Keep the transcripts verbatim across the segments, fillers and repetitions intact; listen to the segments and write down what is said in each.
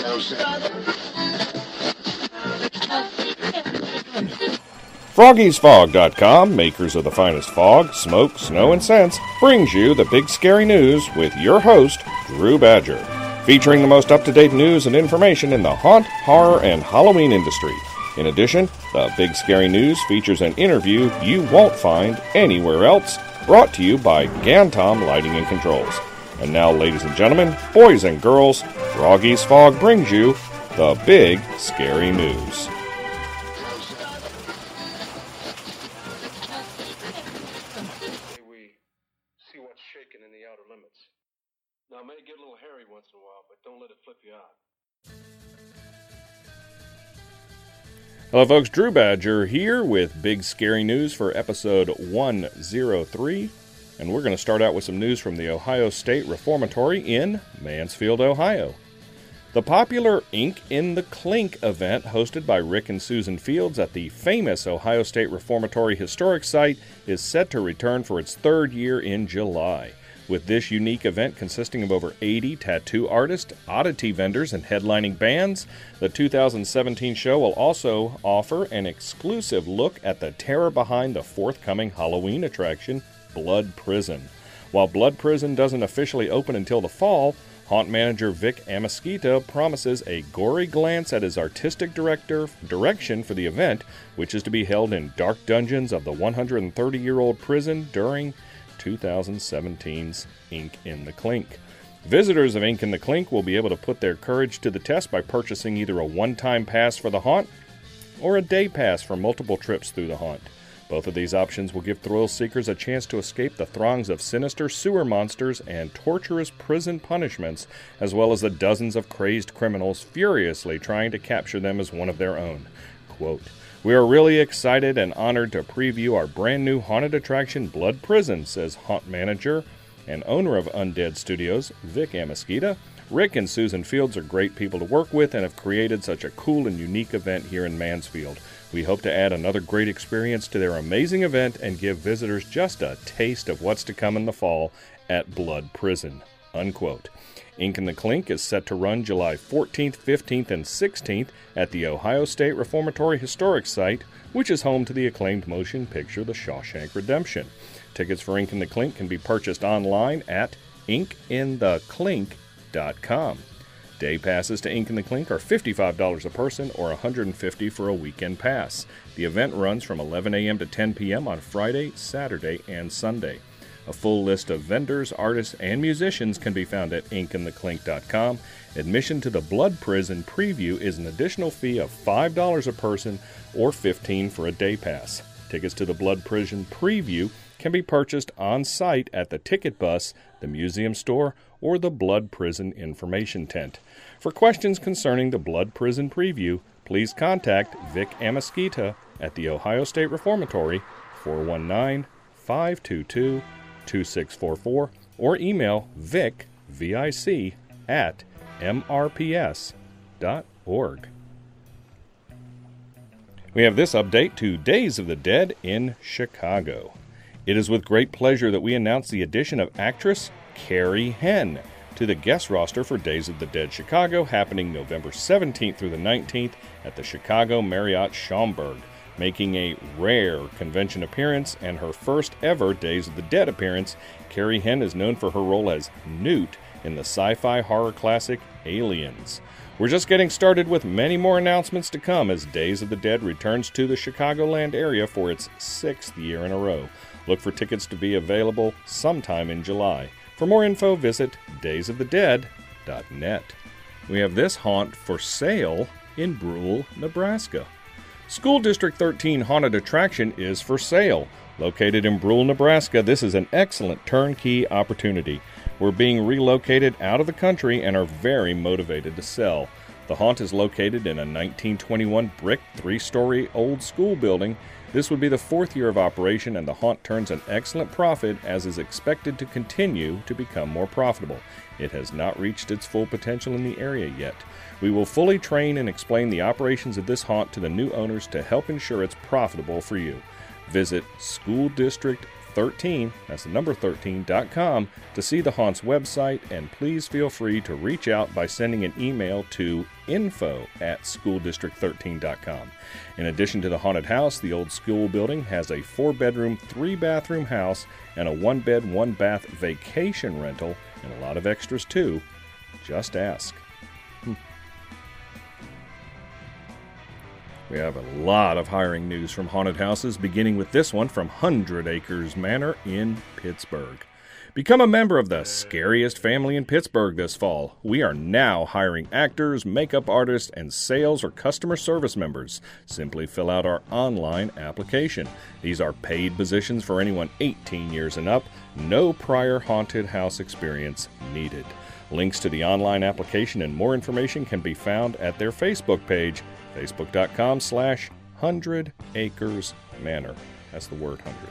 Froggies Fog dot com, makers of the finest fog, smoke, snow, and scents, brings you the Big Scary News with your host, Drew Badger, featuring the most up-to-date news and information in the haunt, horror, and Halloween industry. In addition, the Big Scary News features an interview you won't find anywhere else, brought to you by Gantom Lighting and Controls. And now, ladies and gentlemen, boys and girls, Froggies Fog brings you the Big Scary News. We see what's shaking in the outer limits. Now, it may get a little hairy once in a while, but don't let it flip you out. Hello folks, Drew Badger here with Big Scary News for episode one oh three, and we're going to start out with some news from the Ohio State Reformatory in Mansfield, Ohio. The popular Ink in the Clink event hosted by Rick and Susan Fields at the famous Ohio State Reformatory Historic Site is set to return for its third year in July. With this unique event consisting of over eighty tattoo artists, oddity vendors, and headlining bands, the two thousand seventeen show will also offer an exclusive look at the terror behind the forthcoming Halloween attraction, Blood Prison. While Blood Prison doesn't officially open until the fall, haunt manager Vic Amesquita promises a gory glance at his artistic director direction for the event, which is to be held in dark dungeons of the one hundred thirty-year-old prison during two thousand seventeen's Ink in the Clink. Visitors of Ink in the Clink will be able to put their courage to the test by purchasing either a one-time pass for the haunt or a day pass for multiple trips through the haunt. Both of these options will give thrill seekers a chance to escape the throngs of sinister sewer monsters and torturous prison punishments, as well as the dozens of crazed criminals furiously trying to capture them as one of their own. Quote, "We are really excited and honored to preview our brand new haunted attraction, Blood Prison," says haunt manager and owner of Undead Studios, Vic Amesquita. Rick and Susan Fields are great people to work with and have created such a cool and unique event here in Mansfield. We hope to add another great experience to their amazing event and give visitors just a taste of what's to come in the fall at Blood Prison. Unquote. Ink in the Clink is set to run July fourteenth, fifteenth, and sixteenth at the Ohio State Reformatory Historic Site, which is home to the acclaimed motion picture The Shawshank Redemption. Tickets for Ink in the Clink can be purchased online at ink in the clink dot com. Day passes to Ink in the Clink are fifty-five dollars a person or one hundred fifty dollars for a weekend pass. The event runs from eleven a.m. to ten p.m. on Friday, Saturday, and Sunday. A full list of vendors, artists, and musicians can be found at ink in the clink dot com. Admission to the Blood Prison preview is an additional fee of five dollars a person or fifteen dollars for a day pass. Tickets to the Blood Prison preview can be purchased on site at the Ticket Bus, the Museum Store, or the Blood Prison Information Tent. For questions concerning the Blood Prison preview, please contact Vic Amesquita at the Ohio State Reformatory, four one nine, five two two, two six four four, or email vic, V I C, at m r p s dot org. We have this update to Days of the Dead in Chicago. It is with great pleasure that we announce the addition of actress Carrie Henn to the guest roster for Days of the Dead Chicago, happening November seventeenth through the nineteenth at the Chicago Marriott Schaumburg, making a rare convention appearance and her first ever Days of the Dead appearance. Carrie Henn is known for her role as Newt in the sci-fi horror classic Aliens. We're just getting started with many more announcements to come as Days of the Dead returns to the Chicagoland area for its sixth year in a row. Look for tickets to be available sometime in July. For more info, visit days of the dead dot net. We have this haunt for sale in Brule, Nebraska. School District thirteen Haunted Attraction is for sale. Located in Brule, Nebraska, this is an excellent turnkey opportunity. We're being relocated out of the country and are very motivated to sell. The haunt is located in a nineteen twenty-one brick three-story old school building. This would be the fourth year of operation, and the haunt turns an excellent profit as is expected to continue to become more profitable. It has not reached its full potential in the area yet. We will fully train and explain the operations of this haunt to the new owners to help ensure it's profitable for you. Visit school district thirteen, that's the number thirteen, dot com to see the haunt's website, and please feel free to reach out by sending an email to info at school district thirteen dot com. In addition to the haunted house, the old school building has a four-bedroom, three-bathroom house and a one-bed, one-bath vacation rental, and a lot of extras too. Just ask. Hmm. We have a lot of hiring news from haunted houses, beginning with this one from Hundred Acres Manor in Pittsburgh. Become a member of the scariest family in Pittsburgh this fall. We are now hiring actors, makeup artists, and sales or customer service members. Simply fill out our online application. These are paid positions for anyone eighteen years and up. No prior haunted house experience needed. Links to the online application and more information can be found at their Facebook page, facebook.com slash Hundred Acres Manor. That's the word hundred.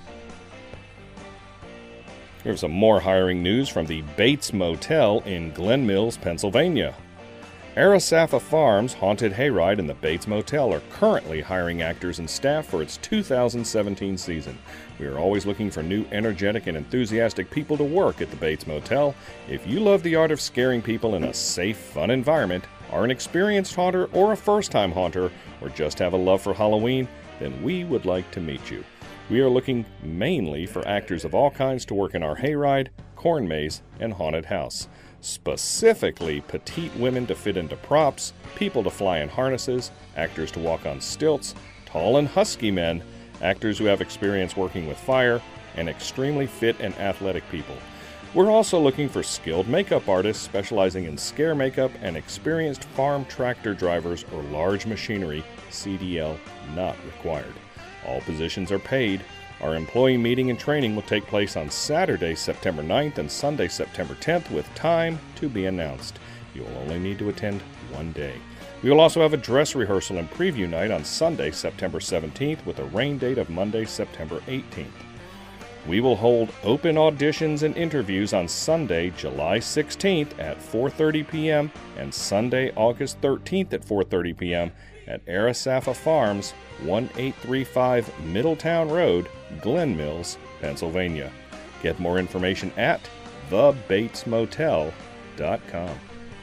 Here's some more hiring news from the Bates Motel in Glen Mills, Pennsylvania. Arisafa Farms Haunted Hayride and the Bates Motel are currently hiring actors and staff for its two thousand seventeen season. We are always looking for new, energetic, and enthusiastic people to work at the Bates Motel. If you love the art of scaring people in a safe, fun environment, are an experienced haunter or a first-time haunter, or just have a love for Halloween, then we would like to meet you. We are looking mainly for actors of all kinds to work in our hayride, corn maze, and haunted house. Specifically, petite women to fit into props, people to fly in harnesses, actors to walk on stilts, tall and husky men, actors who have experience working with fire, and extremely fit and athletic people. We're also looking for skilled makeup artists specializing in scare makeup and experienced farm tractor drivers or large machinery, C D L not required. All positions are paid. Our employee meeting and training will take place on Saturday, September ninth and Sunday, September tenth, with time to be announced. You will only need to attend one day. We will also have a dress rehearsal and preview night on Sunday, September seventeenth, with a rain date of Monday, September eighteenth. We will hold open auditions and interviews on Sunday, July sixteenth at four thirty p.m. and Sunday, August thirteenth at four thirty p.m. at Arisafa Farms, eighteen thirty-five Middletown Road, Glen Mills, Pennsylvania. Get more information at the bates motel dot com.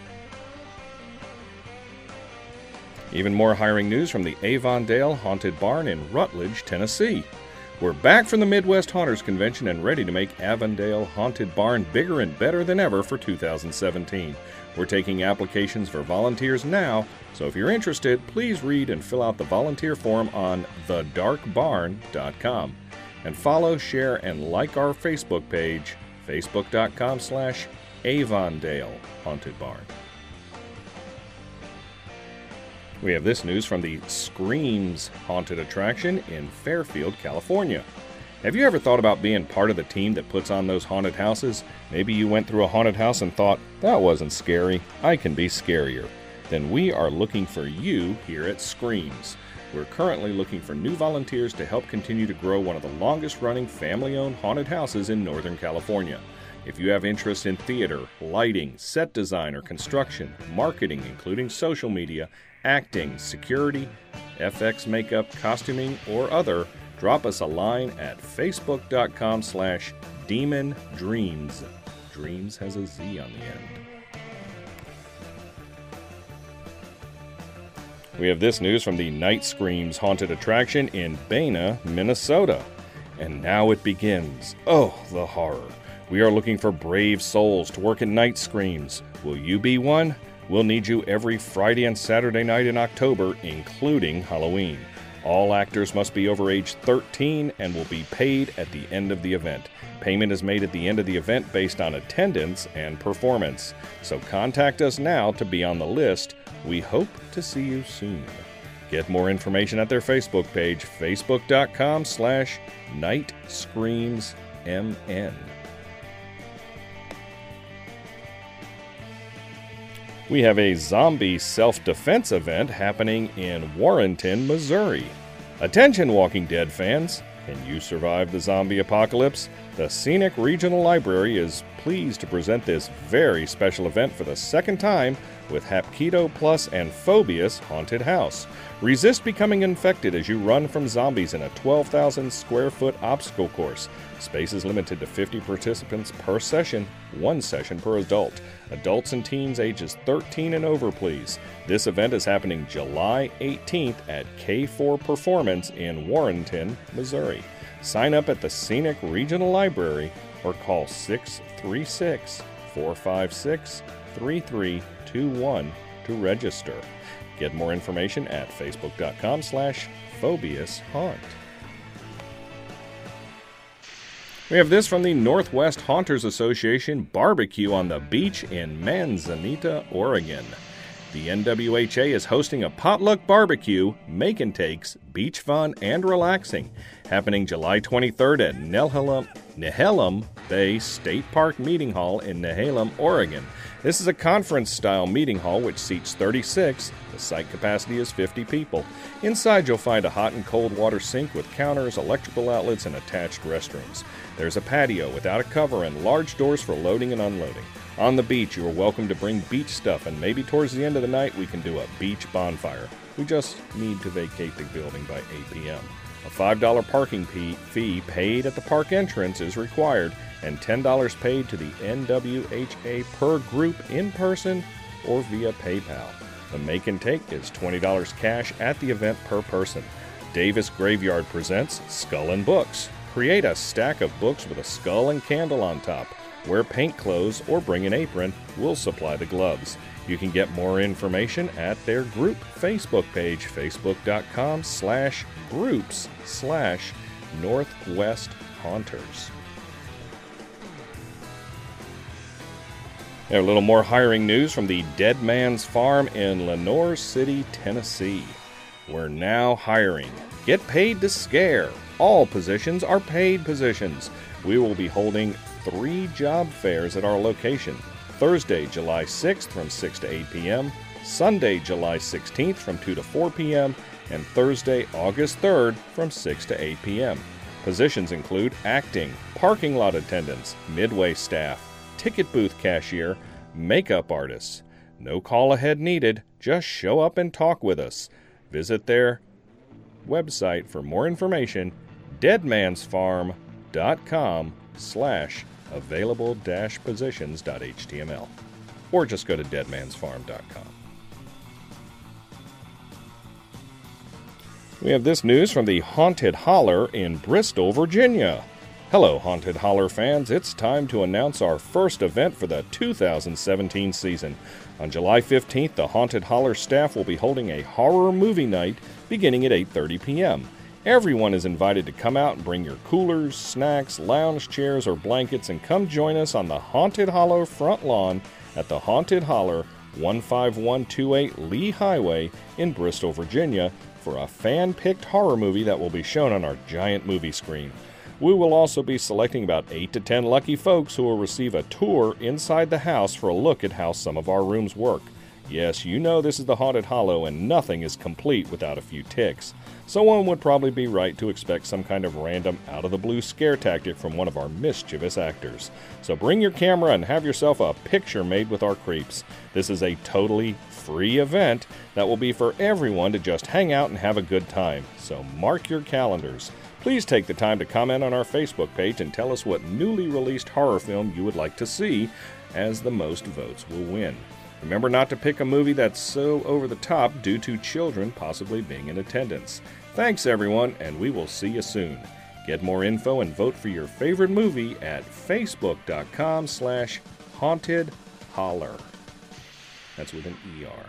Even more hiring news from the Avondale Haunted Barn in Rutledge, Tennessee. We're back from the Midwest Haunters Convention and ready to make Avondale Haunted Barn bigger and better than ever for two thousand seventeen. We're taking applications for volunteers now, so if you're interested, please read and fill out the volunteer form on the dark barn dot com. And follow, share, and like our Facebook page, facebook.com slash Avondale Haunted Barn. We have this news from the Screams Haunted Attraction in Fairfield, California. Have you ever thought about being part of the team that puts on those haunted houses? Maybe you went through a haunted house and thought, that wasn't scary, I can be scarier. Then we are looking for you here at Screams. We're currently looking for new volunteers to help continue to grow one of the longest-running family-owned haunted houses in Northern California. If you have interest in theater, lighting, set design or construction, marketing including social media, acting, security, F X makeup, costuming, or other, drop us a line at facebook.com slash demon dreams. Dreams has a Z on the end. We have this news from the Night Screams Haunted Attraction in Bena, Minnesota. And now it begins. Oh, the horror. We are looking for brave souls to work in Night Screams. Will you be one? We'll need you every Friday and Saturday night in October, including Halloween. All actors must be over age thirteen and will be paid at the end of the event. Payment is made at the end of the event based on attendance and performance. So contact us now to be on the list. We hope to see you soon. Get more information at their Facebook page, facebook.com slash Night Screams M N. We have a zombie self-defense event happening in Warrenton, Missouri. Attention, Walking Dead fans! Can you survive the zombie apocalypse? The Scenic Regional Library is pleased to present this very special event for the second time with Hapkido Plus and Phobius Haunted House. Resist becoming infected as you run from zombies in a twelve thousand square foot obstacle course. Space is limited to fifty participants per session, one session per adult. Adults and teens ages thirteen and over, please. This event is happening July eighteenth at K four Performance in Warrenton, Missouri. Sign up at the Scenic Regional Library or call six three six, four five six, three three two one to register. Get more information at facebook.com slash Phobius Haunt. We have this from the Northwest Haunters Association Barbecue on the Beach in Manzanita, Oregon. The N W H A is hosting a potluck barbecue, make and takes, beach fun, and relaxing, happening July twenty-third at Nehalem, Nehalem Bay State Park Meeting Hall in Nehalem, Oregon. This is a conference-style meeting hall which seats thirty-six. The site capacity is fifty people. Inside you'll find a hot and cold water sink with counters, electrical outlets, and attached restrooms. There's a patio without a cover and large doors for loading and unloading. On the beach, you are welcome to bring beach stuff, and maybe towards the end of the night we can do a beach bonfire. We just need to vacate the building by eight p.m. A five dollars parking fee paid at the park entrance is required, and ten dollars paid to the N W H A per group in person or via PayPal. The make and take is twenty dollars cash at the event per person. Davis Graveyard presents Skull and Books. Create a stack of books with a skull and candle on top. Wear paint clothes or bring an apron. We'll supply the gloves. You can get more information at their group Facebook page, facebook.com slash groups slash Northwest Haunters. A little more hiring news from the Dead Man's Farm in Lenoir City, Tennessee. We're now hiring. Get paid to scare. All positions are paid positions. We will be holding three job fairs at our location. Thursday, July sixth from six to eight p.m., Sunday, July sixteenth from two to four p.m., and Thursday, August third from six to eight p.m. Positions include acting, parking lot attendants, midway staff, ticket booth cashier, makeup artists. No call ahead needed, just show up and talk with us. Visit their website for more information, deadmansfarm.com slash available dash positions.html, or just go to deadmansfarm dot com. We have this news from the Haunted Holler in Bristol, Virginia. Hello, Haunted Holler fans. It's time to announce our first event for the two thousand seventeen season. On July fifteenth, the Haunted Holler staff will be holding a horror movie night beginning at eight thirty p.m. Everyone is invited to come out and bring your coolers, snacks, lounge chairs, or blankets and come join us on the Haunted Holler front lawn at the Haunted Holler, one five one two eight Lee Highway in Bristol, Virginia, for a fan-picked horror movie that will be shown on our giant movie screen. We will also be selecting about eight to ten lucky folks who will receive a tour inside the house for a look at how some of our rooms work. Yes, you know this is the Haunted Hollow and nothing is complete without a few ticks. Someone would probably be right to expect some kind of random out-of-the-blue scare tactic from one of our mischievous actors. So bring your camera and have yourself a picture made with our creeps. This is a totally free event that will be for everyone to just hang out and have a good time. So mark your calendars. Please take the time to comment on our Facebook page and tell us what newly released horror film you would like to see, as the most votes will win. Remember not to pick a movie that's so over the top due to children possibly being in attendance. Thanks everyone, and we will see you soon. Get more info and vote for your favorite movie at facebook.com slash haunted holler. That's with an E R.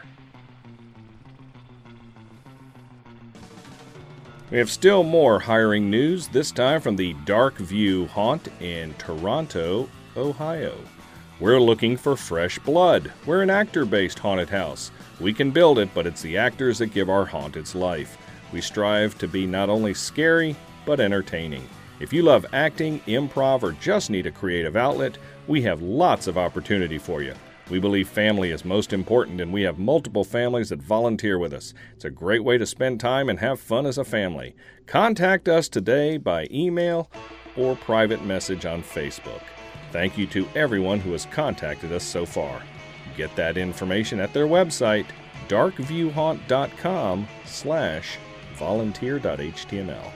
We have still more hiring news, this time from the Dark View Haunt in Toronto, Ohio. We're looking for fresh blood. We're an actor-based haunted house. We can build it, but it's the actors that give our haunt its life. We strive to be not only scary, but entertaining. If you love acting, improv, or just need a creative outlet, we have lots of opportunity for you. We believe family is most important, and we have multiple families that volunteer with us. It's a great way to spend time and have fun as a family. Contact us today by email or private message on Facebook. Thank you to everyone who has contacted us so far. Get that information at their website, darkviewhaunt.com slash volunteer.html.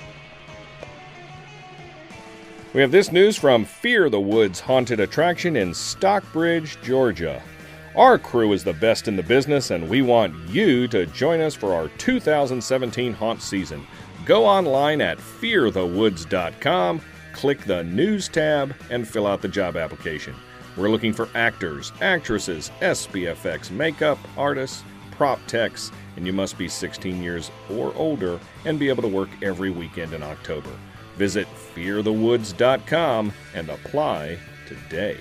We have this news from Fear the Woods Haunted Attraction in Stockbridge, Georgia. Our crew is the best in the business, and we want you to join us for our two thousand seventeen haunt season. Go online at fear the woods dot com, click the News tab, and fill out the job application. We're looking for actors, actresses, S B F X makeup artists, prop techs, and you must be sixteen years or older and be able to work every weekend in October. Visit fear the woods dot com and apply today.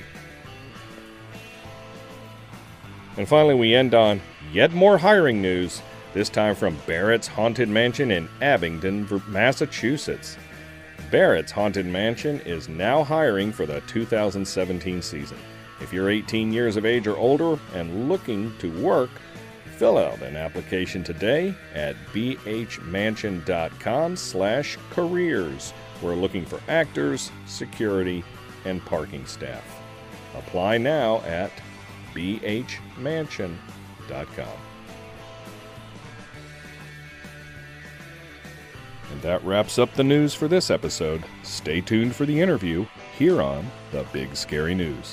And finally, we end on yet more hiring news, this time from Barrett's Haunted Mansion in Abingdon, Massachusetts. Barrett's Haunted Mansion is now hiring for the two thousand seventeen season. If you're eighteen years of age or older and looking to work, fill out an application today at bhmansion.com slash careers. We're looking for actors, security, and parking staff. Apply now at b h mansion dot com. And that wraps up the news for this episode. Stay tuned for the interview here on The Big Scary News.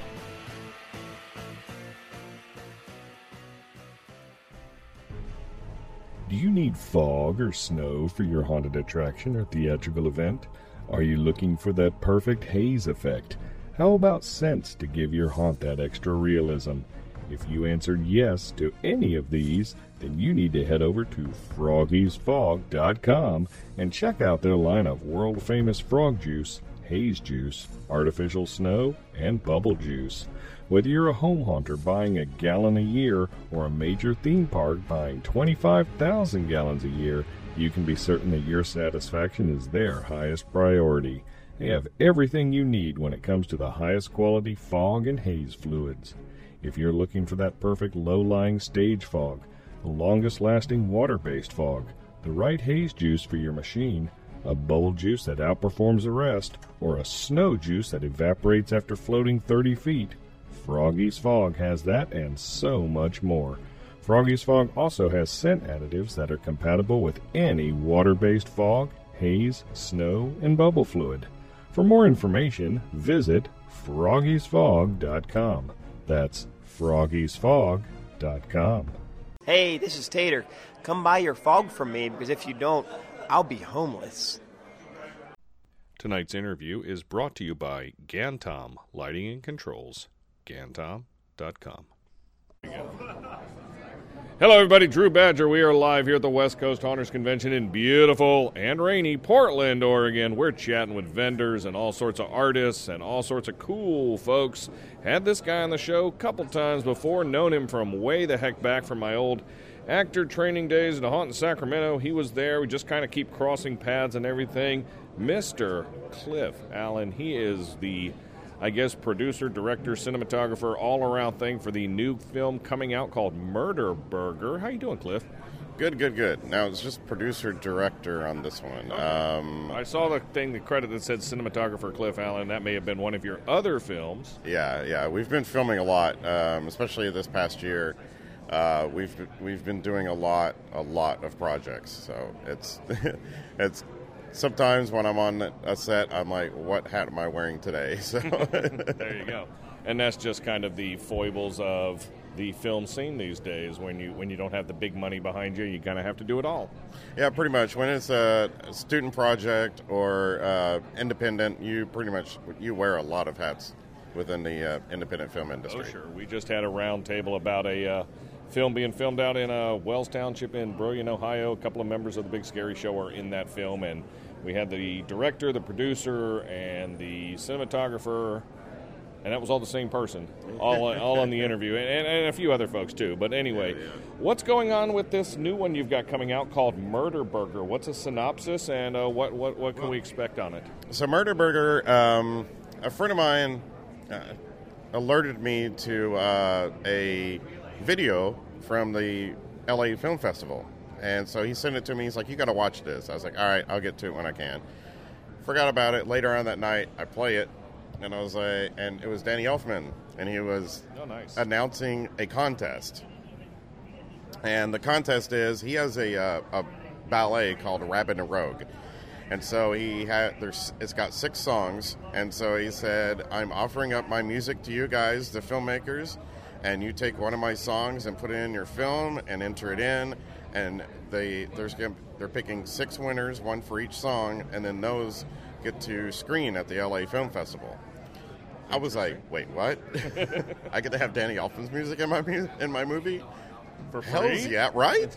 Do you need fog or snow for your haunted attraction or theatrical event? Are you looking for that perfect haze effect? How about scents to give your haunt that extra realism? If you answered yes to any of these, then you need to head over to froggies fog dot com and check out their line of world-famous frog juice, haze juice, artificial snow, and bubble juice. Whether you're a home haunter buying a gallon a year or a major theme park buying twenty-five thousand gallons a year, you can be certain that your satisfaction is their highest priority. They have everything you need when it comes to the highest quality fog and haze fluids. If you're looking for that perfect low-lying stage fog, the longest-lasting water-based fog, the right haze juice for your machine, a bubble juice that outperforms the rest, or a snow juice that evaporates after floating thirty feet, Froggy's Fog has that and so much more. Froggy's Fog also has scent additives that are compatible with any water-based fog, haze, snow, and bubble fluid. For more information, visit froggies fog dot com. That's froggies fog dot com. Hey, this is Tater. Come buy your fog from me, because if you don't, I'll be homeless. Tonight's interview is brought to you by Gantom Lighting and Controls. gantom dot com. Hello, everybody. Drew Badger. We are live here at the West Coast Haunters Convention in beautiful and rainy Portland, Oregon. We're chatting with vendors and all sorts of artists and all sorts of cool folks. Had this guy on the show a couple times before, known him from way the heck back from my old actor training days at a haunt in Sacramento. He was there. We just kind of keep crossing paths and everything. Mister Cliff Allen. He is the, I guess, producer, director, cinematographer, all-around thing for the new film coming out called Murder Burger. How you doing, Cliff? Good, good, good. Now, it's just producer-director on this one. Okay. Um, I saw the thing, the credit that said cinematographer Cliff Allen. That may have been one of your other films. yeah, yeah. We've been filming a lot, um, especially this past year. Uh, we've we've been doing a lot, a lot of projects. So it's it's sometimes when I'm on a set, I'm like, what hat am I wearing today? So there you go. And that's just kind of the foibles of the film scene these days. When you when you don't have the big money behind you, you kind of have to do it all. Yeah, pretty much. When it's a student project or uh, independent, you pretty much you wear a lot of hats within the uh, independent film industry. Oh, sure. We just had a round table about a uh, film being filmed out in uh, Wells Township in Brilliant, Ohio. A couple of members of the Big Scary Show are in that film, and we had the director, the producer, and the cinematographer, and that was all the same person, all all on the interview, and, and a few other folks too. But anyway, yeah, yeah. What's going on with this new one you've got coming out called Murder Burger? What's a synopsis, and uh, what, what, what can well, we expect on it? So Murder Burger, um, a friend of mine uh, alerted me to uh, a video from the L A Film Festival. And so he sent it to me. He's like, you got to watch this. I was like, all right, I'll get to it when I can. forgot about it. Later on that night, I play it, and I was like, and it was Danny Elfman, and he was Oh, nice. announcing a contest. And the contest is he has a uh, a ballet called Rabbit and Rogue, and so he had there's it's got six songs, and so he said, I'm offering up my music to you guys, the filmmakers, and you take one of my songs and put it in your film and enter it in, and they there's gonna, they're picking six winners, one for each song, and then those get to screen at the L A Film Festival. I was like, wait, what? I get to have Danny Elfman's music in my mu- in my movie? For free? Hells yeah, right?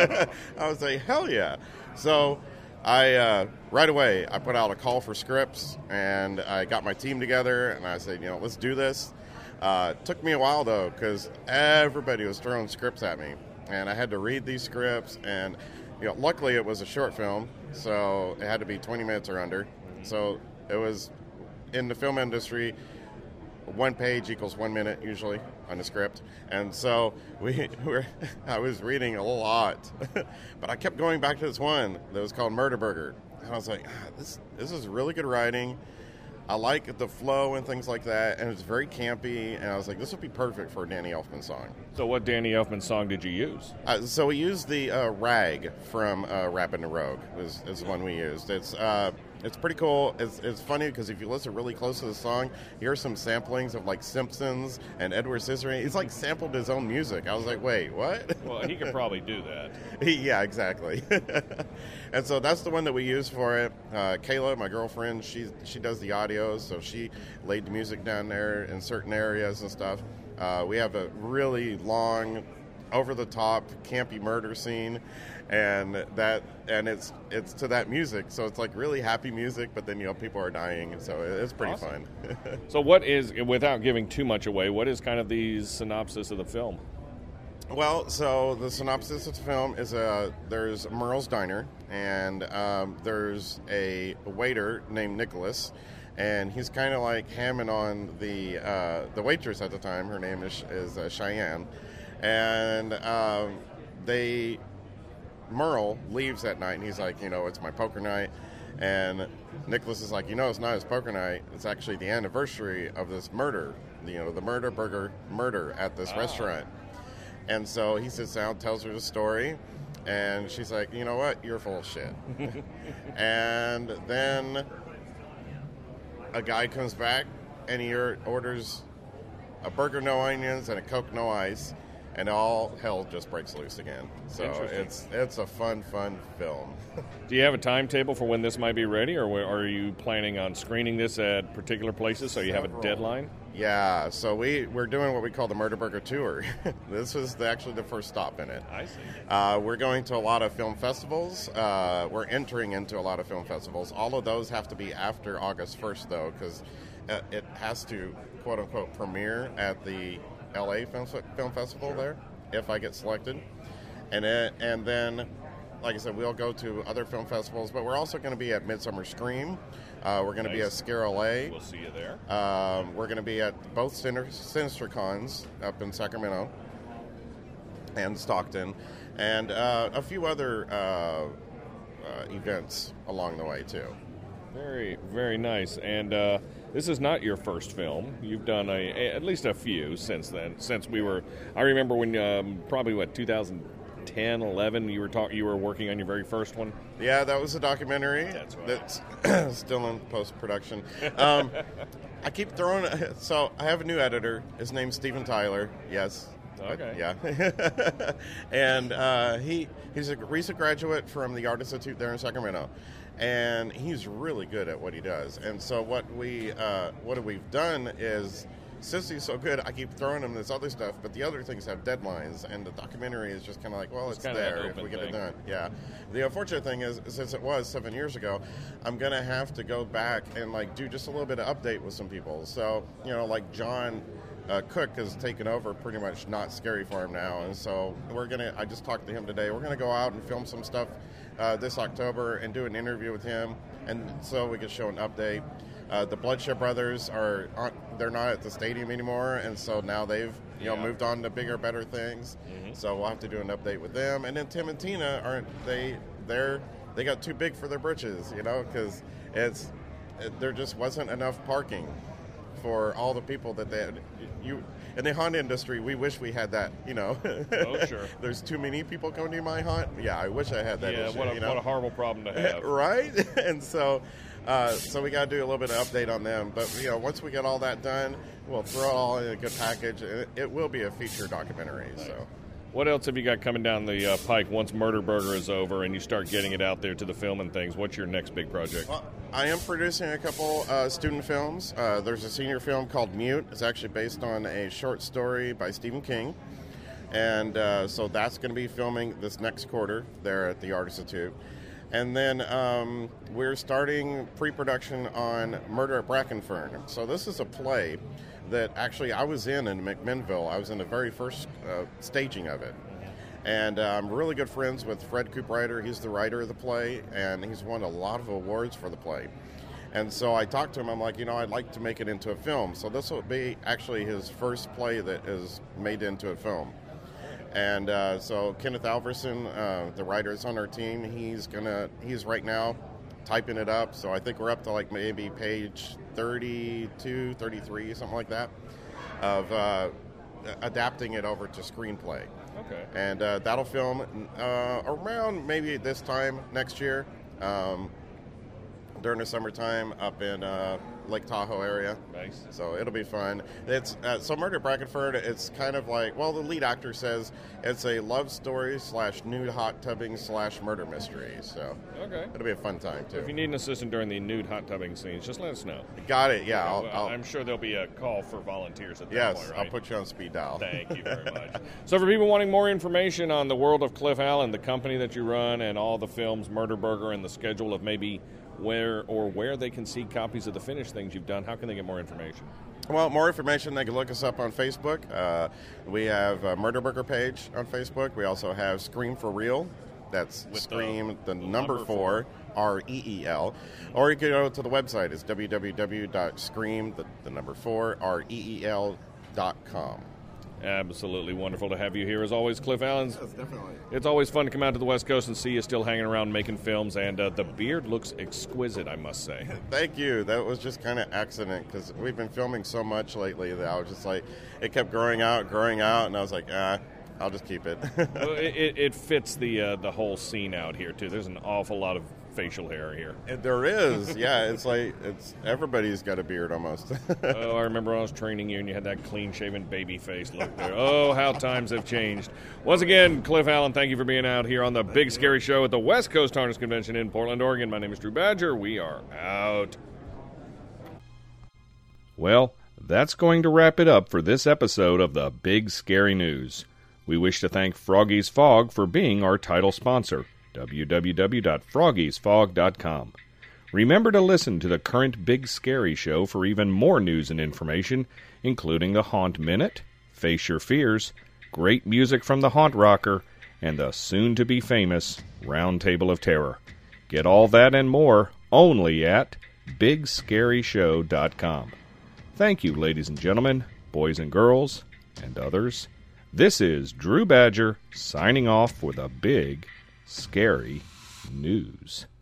I was like, hell yeah. So I, uh, right away, I put out a call for scripts, and I got my team together, and I said, you know, let's do this. Uh, it took me a while, though, because everybody was throwing scripts at me, and I had to read these scripts, and, you know, luckily it was a short film, so it had to be twenty minutes or under. So it was, in the film industry, one page equals one minute usually on the script, and so we were. I was reading a lot, but I kept going back to this one that was called Murder Burger, and I was like, ah, "This this is really good writing. I like the flow and things like that, and it's very campy." And I was like, "This would be perfect for a Danny Elfman song." So what Danny Elfman song did you use? Uh, so we used the uh, rag from uh, Rabbit and Rogue. Was is the one we used. It's uh, it's pretty cool. It's it's funny because if you listen really close to the song, you hear some samplings of like Simpsons and Edward Scissorhands. He's like sampled his own music. I was like, wait, what? Well, he could probably do that. Yeah, exactly. And so that's the one that we use for it. Uh, Kayla, my girlfriend, she she does the audio, so she laid the music down there in certain areas and stuff. Uh, we have a really long, over-the-top, campy murder scene, and that and it's it's to that music, so it's like really happy music, but then you know people are dying, so it's pretty Awesome. fun. So what is, without giving too much away, what is kind of the synopsis of the film? Well, so the synopsis of the film is uh, there's Merle's Diner, and um, there's a waiter named Nicholas, and he's kind of like hamming on the uh, the waitress at the time. Her name is, is uh, Cheyenne, and um, they Merle leaves that night, and he's like, you know, it's my poker night, and Nicholas is like, you know, it's not his poker night. It's actually the anniversary of this murder, you know, the Murder Burger murder at this Ah. restaurant. And so he sits down, tells her the story, and she's like, you know what, you're full of shit. And then a guy comes back, and he or- orders a burger, no onions, and a Coke, no ice, and all hell just breaks loose again. So Interesting. it's it's a fun, fun film. Do you have a timetable for when this might be ready, or where- are you planning on screening this at particular places so you have a Several. deadline? Yeah, so we, we're doing what we call the Murder Burger Tour. This was the, actually the first stop in it. I see. Uh, we're going to a lot of film festivals. Uh, we're entering into a lot of film festivals. All of those have to be after August first, though, because it has to, quote-unquote, premiere at the L A Film, film Festival there, if I get selected. And it, and then, like I said, we'll go to other film festivals, but we're also going to be at Midsummer Scream. Uh, we're going to be at Nice. Scare L A. We'll see you there. Um, we're going to be at both Sinister, Sinister Cons up in Sacramento and Stockton, and uh, a few other uh, uh, events along the way, too. Very, very nice. And uh, this is not your first film. You've done a, a at least a few since then. Since we were, I remember when um, probably what two thousand ten, eleven, you were talk, you were working on your very first one. Yeah, that was a documentary That's right. that's still in post-production. Um, I keep throwing, so I have a new editor. His name's Steven Tyler. Yes. Okay. Yeah. And uh, he he's a recent graduate from the Art Institute there in Sacramento. And he's really good at what he does. And so what we uh, what we've done is, since he's so good, I keep throwing him this other stuff, but the other things have deadlines, and the documentary is just kind of like, well, It's it's, kinda an there if open we get thing. it done. Yeah. The unfortunate thing is, since it was seven years ago, I'm gonna have to go back and like do just a little bit of update with some people. So you know, like John uh, Cook has taken over pretty much Not Scary for him now, and so we're gonna. I just talked to him today. We're gonna go out and film some stuff uh, this October and do an interview with him, and so we can show an update. Uh, the Bloodshed Brothers are on, they're not at the stadium anymore, and so now they've you know Yeah. moved on to bigger, better things. Mhm. So we'll have to do an update with them. And then Tim and Tina aren't they? They're they got too big for their britches, you know, because it's there just wasn't enough parking for all the people that they had. You in the haunt industry, we wish we had that. You know, Oh, sure. There's too many people coming to my haunt. Yeah, I wish I had that. Yeah, issue, what a, you know? what a horrible problem to have. Right? And so, uh, so we got to do a little bit of update on them. But you know, once we get all that done, we'll throw it all in a good package. It, it will be a feature documentary. Nice. So. What else have you got coming down the uh, pike once Murder Burger is over and you start getting it out there to the film and things? What's your next big project? Well, I am producing a couple uh, student films. Uh, there's a senior film called Mute. It's actually based on a short story by Stephen King. And uh, so that's going to be filming this next quarter there at the Art Institute. And then um, we're starting pre-production on Murder at Brackenfern. So this is a play that actually I was in in McMinnville. I was in the very first uh, staging of it. And uh, I'm really good friends with Fred Cooprider. He's the writer of the play, and he's won a lot of awards for the play. And so I talked to him. I'm like, you know, I'd like to make it into a film. So this will be actually his first play that is made into a film. And uh, so Kenneth Alverson, uh, the writer, is on our team. He's gonna, he's right now typing it up. So I think we're up to like maybe page thirty-two, thirty-three, something like that, of uh, adapting it over to screenplay. Okay. And uh, that'll film uh, around maybe this time next year, um, during the summertime up in uh, Lake Tahoe area. Nice. So it'll be fun. It's uh, so Murder at Brackenford. It's kind of like, well, the lead actor says it's a love story slash nude hot tubbing slash murder mystery. So Okay. it'll be a fun time too. If you need an assistant during the nude hot tubbing scenes, just let us know. Got it. Yeah. I'll, Well, I'll, I'm sure there'll be a call for volunteers at that yes, point, right? I'll put you on speed dial. Thank you very much. So for people wanting more information on the world of Cliff Allen, the company that you run, and all the films, Murder Burger, and the schedule of maybe where or where they can see copies of the finished things you've done, how can they get more information? Well, more information, they can look us up on Facebook. Uh, we have a Murder Burger page on Facebook. We also have Scream for Real. That's With Scream, the- the, the number, number four, four. R E E L. Or you can go to the website. It's w w w dot scream, the, the number four, R E E L dot com. Absolutely wonderful to have you here as always, Cliff Allen. Yes, definitely. It's always fun to come out to the West Coast and see you still hanging around making films, and uh, the beard looks exquisite, I must say. Thank you. That was just kind of accident because we've been filming so much lately that I was just like, it kept growing out, growing out, and I was like, ah, I'll just keep it. Well, it, it, it fits the uh, the whole scene out here too. There's an awful lot of facial hair here. And there is, yeah. It's like it's everybody's got a beard almost. Oh, I remember when I was training you and you had that clean-shaven baby face look there. Oh, how times have changed. Once again, Cliff Allen, thank you for being out here on the Big Scary Show at the West Coast Harness Convention in Portland, Oregon. My name is Drew Badger. We are out. Well, that's going to wrap it up for this episode of the Big Scary News. We wish to thank Froggy's Fog for being our title sponsor, w w w dot froggies fog dot com. Remember to listen to the current Big Scary Show for even more news and information, including the Haunt Minute, Face Your Fears, great music from the Haunt Rocker, and the soon-to-be-famous Round Table of Terror. Get all that and more only at big scary show dot com. Thank you, ladies and gentlemen, boys and girls, and others. This is Drew Badger signing off for the Big Scary News.